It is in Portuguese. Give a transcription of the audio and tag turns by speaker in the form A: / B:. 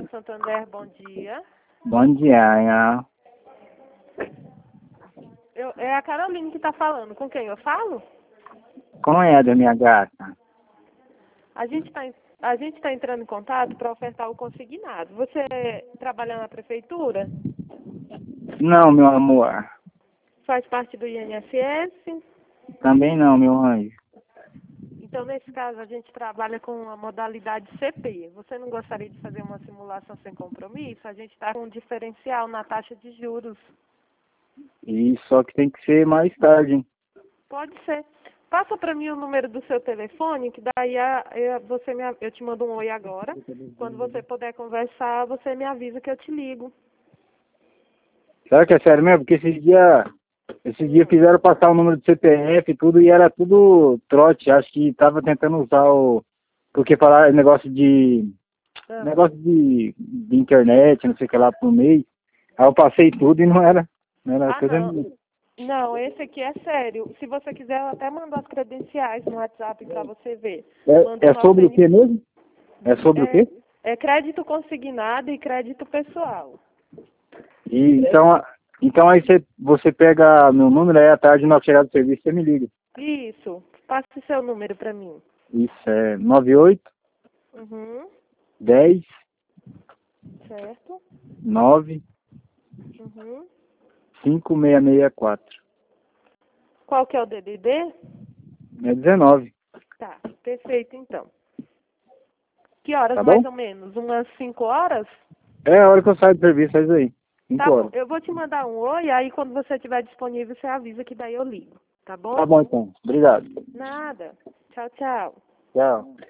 A: Banco Santander, bom dia.
B: Bom dia.
A: É a Caroline que está falando. Com quem eu falo?
B: Como é, da minha gata?
A: A gente tá entrando em contato para ofertar o consignado. Você trabalha na prefeitura?
B: Não, meu amor.
A: Faz parte do INSS?
B: Também não, meu anjo.
A: Então, nesse caso, a gente trabalha com a modalidade CP. Você não gostaria de fazer uma simulação sem compromisso? A gente está com um diferencial na taxa de juros.
B: E só que tem que ser mais tarde, hein?
A: Pode ser. Passa para mim o número do seu telefone, que daí eu te mando um oi agora. Quando você puder conversar, você me avisa que eu te ligo.
B: Será que é sério mesmo? Porque esses dias fizeram passar o número do CPF e tudo, e era tudo trote. Acho que tava tentando usar porque falar negócio de internet, não sei o que lá por mês. Aí eu passei tudo e não era coisa
A: Não.
B: nenhuma.
A: Não, esse aqui é sério. Se você quiser, eu até mando as credenciais no WhatsApp para você ver.
B: É sobre o que mesmo? É sobre o quê?
A: É crédito consignado e crédito pessoal.
B: E, então aí você pega meu número, aí à tarde, na hora que chegar do serviço, você me liga.
A: Isso. Passe seu número para mim.
B: Isso é 98
A: Uhum.
B: 10
A: Certo.
B: 9
A: Uhum.
B: 5664.
A: Qual que é o DDD?
B: É 19.
A: Tá, perfeito então. Que horas
B: Tá
A: mais
B: bom?
A: ou menos? Umas 5 horas?
B: É a hora que eu saio do serviço, é isso aí. 5
A: Tá bom,
B: horas.
A: eu vou te mandar um oi, aí quando você estiver disponível, você avisa que daí eu ligo. Tá bom?
B: Tá bom então. Obrigado.
A: Nada. Tchau, tchau.
B: Tchau.